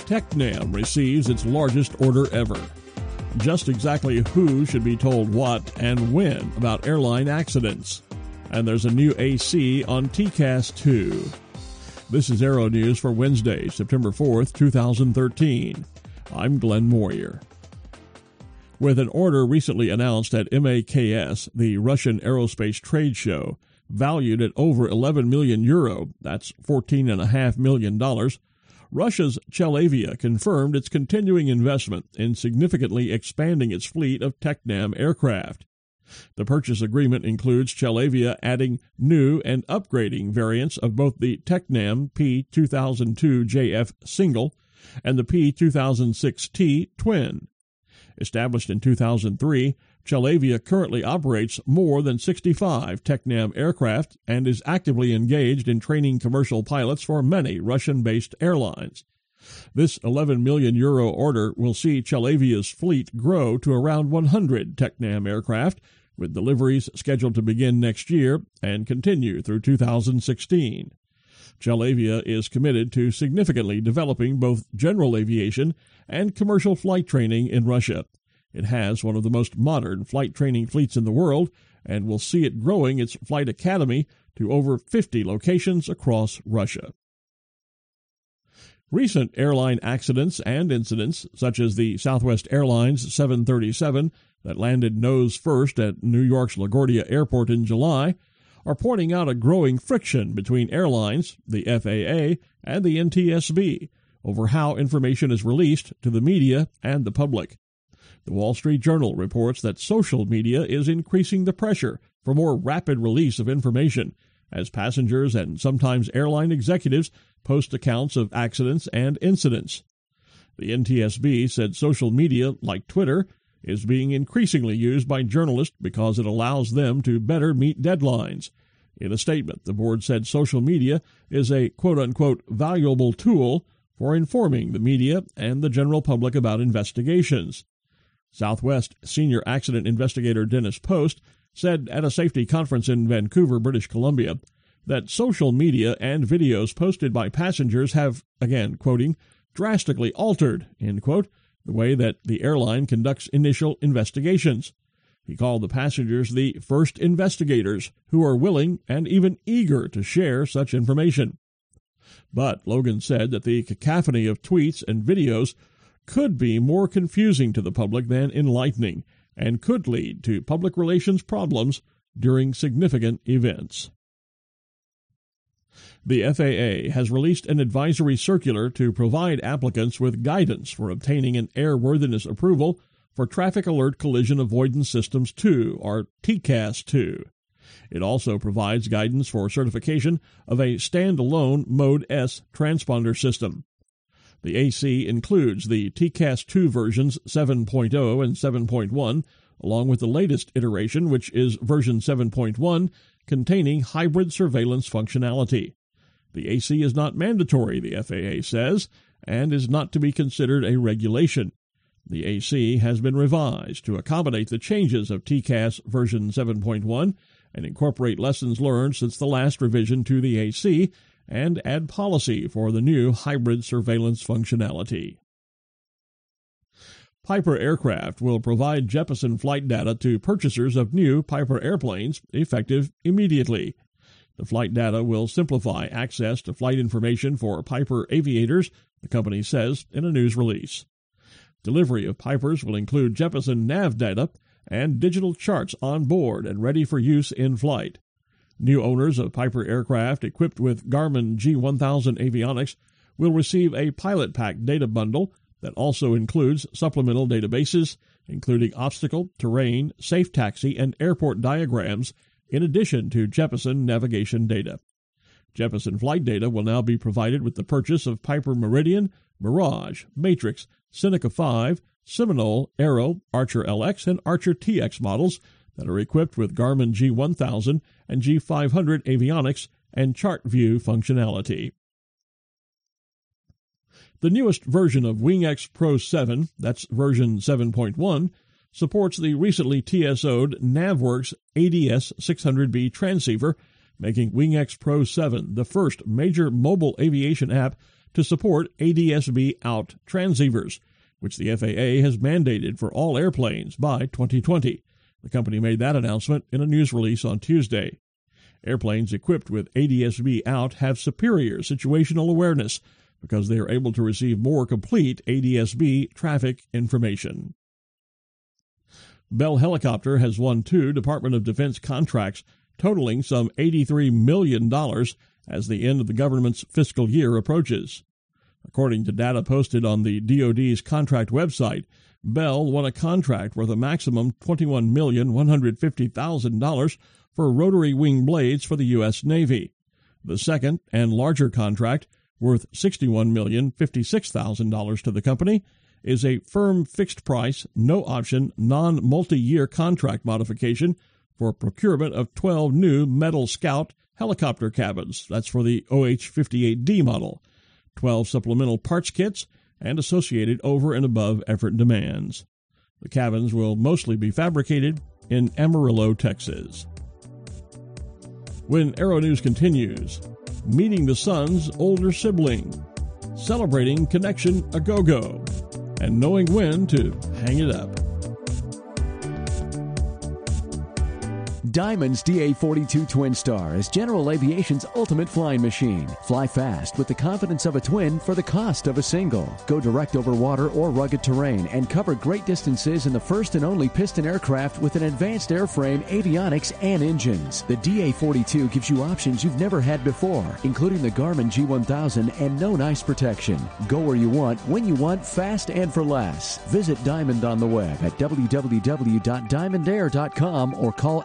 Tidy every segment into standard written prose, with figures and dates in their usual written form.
Tecnam receives its largest order ever. Just exactly who should be told what and when about airline accidents. And there's a new AC on TCAS 2. This is Aero News for Wednesday, September 4th, 2013. I'm Glenn Moyer. With an order recently announced at MAKS, the Russian aerospace trade show, valued at over 11 million euro, that's $14.5 million, Russia's Chelavia confirmed its continuing investment in significantly expanding its fleet of Tecnam aircraft. The purchase agreement includes Chelavia adding new and upgrading variants of both the Tecnam P2002JF Single and the P2006T Twin. Established in 2003, Chelavia currently operates more than 65 Tecnam aircraft and is actively engaged in training commercial pilots for many Russian-based airlines. This 11 million euro order will see Chelavia's fleet grow to around 100 Tecnam aircraft, with deliveries scheduled to begin next year and continue through 2016. Chelavia is committed to significantly developing both general aviation and commercial flight training in Russia. It has one of the most modern flight training fleets in the world and will see it growing its flight academy to over 50 locations across Russia. Recent airline accidents and incidents, such as the Southwest Airlines 737 that landed nose first at New York's LaGuardia Airport in July, are pointing out a growing friction between airlines, the FAA, and the NTSB over how information is released to the media and the public. The Wall Street Journal reports that social media is increasing the pressure for more rapid release of information, as passengers and sometimes airline executives post accounts of accidents and incidents. The NTSB said social media, like Twitter, is being increasingly used by journalists because it allows them to better meet deadlines. In a statement, the board said social media is a quote-unquote valuable tool for informing the media and the general public about investigations. Southwest senior accident investigator Dennis Post said at a safety conference in Vancouver, British Columbia, that social media and videos posted by passengers have, again quoting, drastically altered, end quote, the way that the airline conducts initial investigations. He called the passengers the first investigators who are willing and even eager to share such information. But Logan said that the cacophony of tweets and videos could be more confusing to the public than enlightening and could lead to public relations problems during significant events. The FAA has released an advisory circular to provide applicants with guidance for obtaining an airworthiness approval for Traffic Alert Collision Avoidance Systems 2, or TCAS 2. It also provides guidance for certification of a standalone Mode S transponder system. The AC includes the TCAS 2 versions 7.0 and 7.1, along with the latest iteration, which is version 7.1, containing hybrid surveillance functionality. The AC is not mandatory, the FAA says, and is not to be considered a regulation. The AC has been revised to accommodate the changes of TCAS version 7.1 and incorporate lessons learned since the last revision to the AC and add policy for the new hybrid surveillance functionality. Piper Aircraft will provide Jeppesen flight data to purchasers of new Piper airplanes effective immediately. The flight data will simplify access to flight information for Piper aviators, the company says in a news release. Delivery of Pipers will include Jeppesen nav data and digital charts on board and ready for use in flight. New owners of Piper aircraft equipped with Garmin G1000 avionics will receive a Pilot Pack data bundle that also includes supplemental databases, including obstacle, terrain, safe taxi, and airport diagrams, in addition to Jeppesen navigation data. Jeppesen flight data will now be provided with the purchase of Piper Meridian, Mirage, Matrix, Seneca 5, Seminole, Aero, Archer LX, and Archer TX models that are equipped with Garmin G1000 and G500 avionics and chart view functionality. The newest version of WingX Pro 7, that's version 7.1, supports the recently TSO'd NavWorks ADS 600B transceiver, making WingX Pro 7 the first major mobile aviation app to support ADS-B-out transceivers, which the FAA has mandated for all airplanes by 2020. The company made that announcement in a news release on Tuesday. Airplanes equipped with ADS-B-out have superior situational awareness because they are able to receive more complete ADS-B traffic information. Bell Helicopter has won 2 Department of Defense contracts totaling some $83 million as the end of the government's fiscal year approaches. According to data posted on the DoD's contract website, Bell won a contract worth a maximum $21,150,000 for rotary wing blades for the U.S. Navy. The second and larger contract, worth $61,056,000 to the company, is a firm fixed-price, no-option, non-multi-year contract modification for procurement of 12 new Metal Scout helicopter cabins. That's for the OH-58D model, 12 supplemental parts kits, and associated over and above effort demands. The cabins will mostly be fabricated in Amarillo, Texas. When Aero News continues, meeting the sun's older sibling, celebrating Connection a Go-Go, and knowing when to hang it up. Diamond's DA-42 Twin Star is General Aviation's ultimate flying machine. Fly fast with the confidence of a twin for the cost of a single. Go direct over water or rugged terrain and cover great distances in the first and only piston aircraft with an advanced airframe, avionics, and engines. The DA-42 gives you options you've never had before, including the Garmin G1000 and no ice protection. Go where you want, when you want, fast and for less. Visit Diamond on the web at www.diamondair.com or call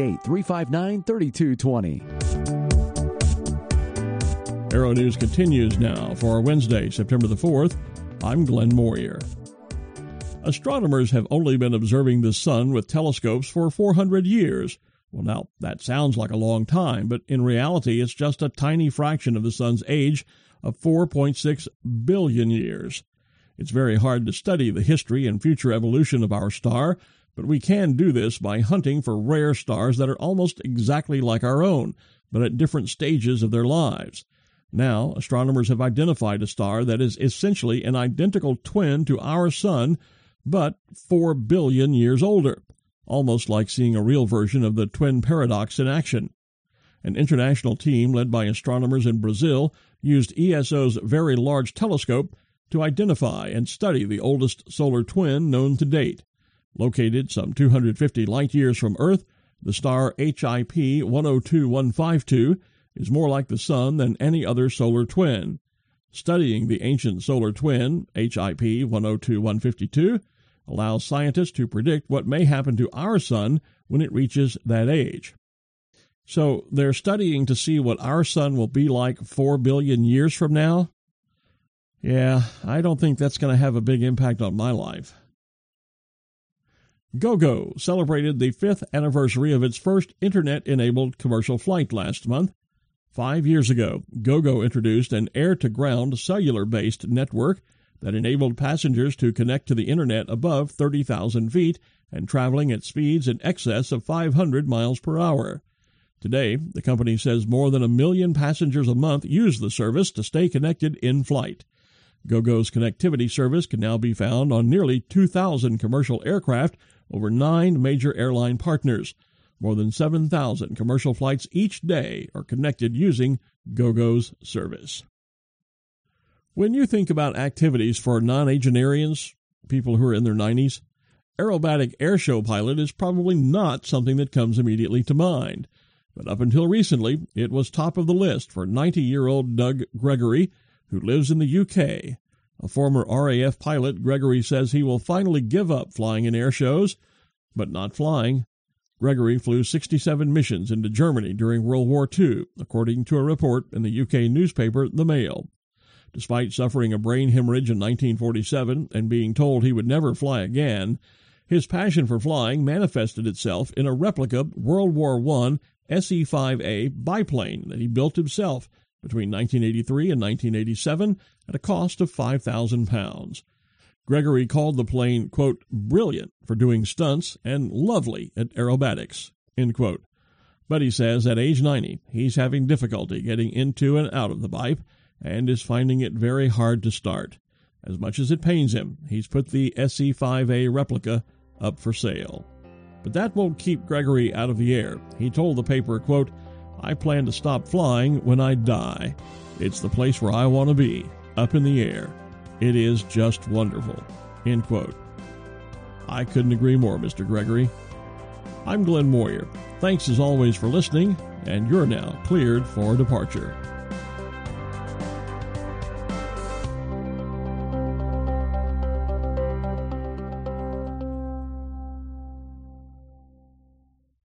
888-359-3220. Aero News continues now for Wednesday, September the 4th. I'm Glenn Moyer. Astronomers have only been observing the sun with telescopes for 400 years. Well, now, that sounds like a long time, but in reality, it's just a tiny fraction of the sun's age of 4.6 billion years. It's very hard to study the history and future evolution of our star, but we can do this by hunting for rare stars that are almost exactly like our own, but at different stages of their lives. Now, astronomers have identified a star that is essentially an identical twin to our sun, but 4 billion years older, almost like seeing a real version of the twin paradox in action. An international team led by astronomers in Brazil used ESO's Very Large Telescope to identify and study the oldest solar twin known to date. Located some 250 light-years from Earth, the star HIP 102152 is more like the Sun than any other solar twin. Studying the ancient solar twin, HIP 102152, allows scientists to predict what may happen to our Sun when it reaches that age. So they're studying to see what our Sun will be like 4 billion years from now? Yeah, I don't think that's going to have a big impact on my life. Gogo celebrated the 5th anniversary of its first Internet-enabled commercial flight last month. 5 years ago, Gogo introduced an air-to-ground cellular-based network that enabled passengers to connect to the Internet above 30,000 feet and traveling at speeds in excess of 500 miles per hour. Today, the company says more than 1 million passengers a month use the service to stay connected in flight. Gogo's connectivity service can now be found on nearly 2,000 commercial aircraft over 9 major airline partners. More than 7,000 commercial flights each day are connected using Gogo's service. When you think about activities for nonagenarians, people who are in their 90s, aerobatic airshow pilot is probably not something that comes immediately to mind. But up until recently, it was top of the list for 90-year-old Doug Gregory, who lives in the UK. A former RAF pilot, Gregory says he will finally give up flying in air shows, but not flying. Gregory flew 67 missions into Germany during World War II, according to a report in the UK newspaper The Mail. Despite suffering a brain hemorrhage in 1947 and being told he would never fly again, his passion for flying manifested itself in a replica World War I SE-5A biplane that he built himself between 1983 and 1987 at a cost of £5,000. Gregory called the plane, quote, brilliant for doing stunts and lovely at aerobatics, end quote. But he says at age 90, he's having difficulty getting into and out of the bipe and is finding it very hard to start. As much as it pains him, he's put the SE-5A replica up for sale. But that won't keep Gregory out of the air. He told the paper, quote, "I plan to stop flying when I die. It's the place where I want to be, up in the air. It is just wonderful." End quote. I couldn't agree more, Mr. Gregory. I'm Glenn Moyer. Thanks as always for listening, and you're now cleared for departure.